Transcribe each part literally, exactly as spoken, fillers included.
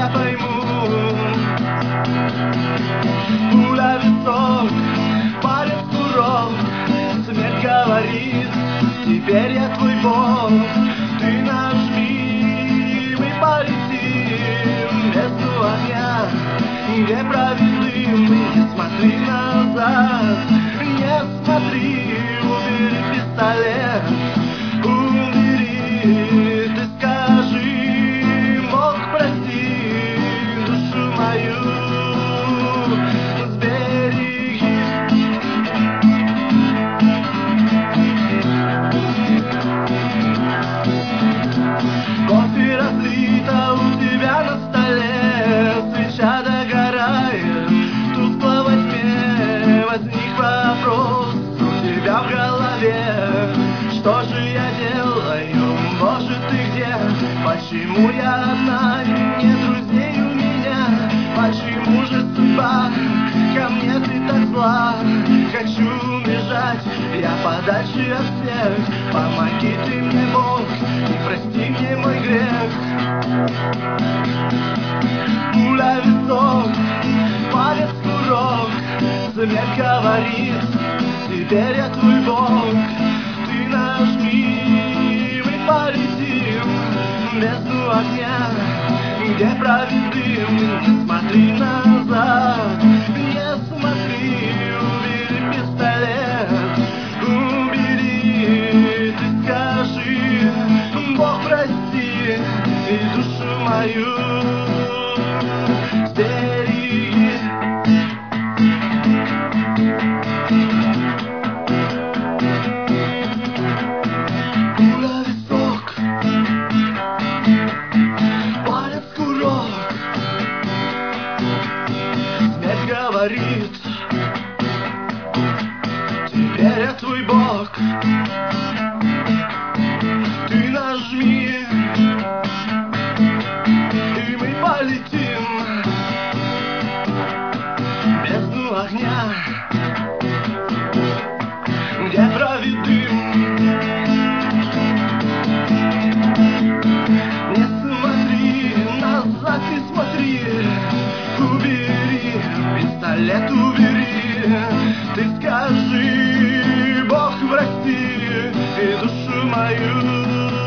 я пойму. Пуля в висок, палец курок, смерть говорит: теперь я твой бог. Ты нажми, мы полетим в бездну огня, где правит дым. Не смотри назад, не смотри, убери пистолет, убери. Ты скажи: Бог, прости душу мою, сбереги. Кофе разлито у тебя на столе, свеча догорает, тускло во тьме. Возник вопрос у тебя в голове: что же я делаю, Боже, ты где? Почему я одна, нет друзей у меня? Почему же судьба ко мне ты так зла? Хочу бежать я подальше от всех. Помоги ты мне, Бог, и прости мне мой грех. Пуля в висок, палец курок, смерть говорит: теперь я твой Бог. Ты нажми, мы полетим в бездну огня, где правит дым. Не смотри назад, не смотри, убери пистолет, убери. Ты скажи: Бог, прости и душу мою сбереги. Пуля в висок, палец курок, смерть говорит: теперь я твой Бог. Ты нажми, и мы полетим в бездну огня, где правит дым. Не смотри назад, не смотри, убери пистолет, убери. Ты скажи: Бог, прости и душу мою.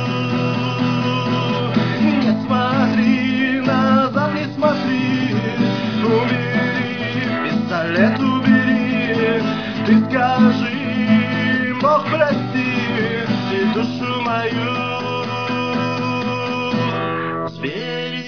Не смотри назад, не смотри, убери пистолет, убери. Ты скажи: Бог, прости и душу мою сбереги.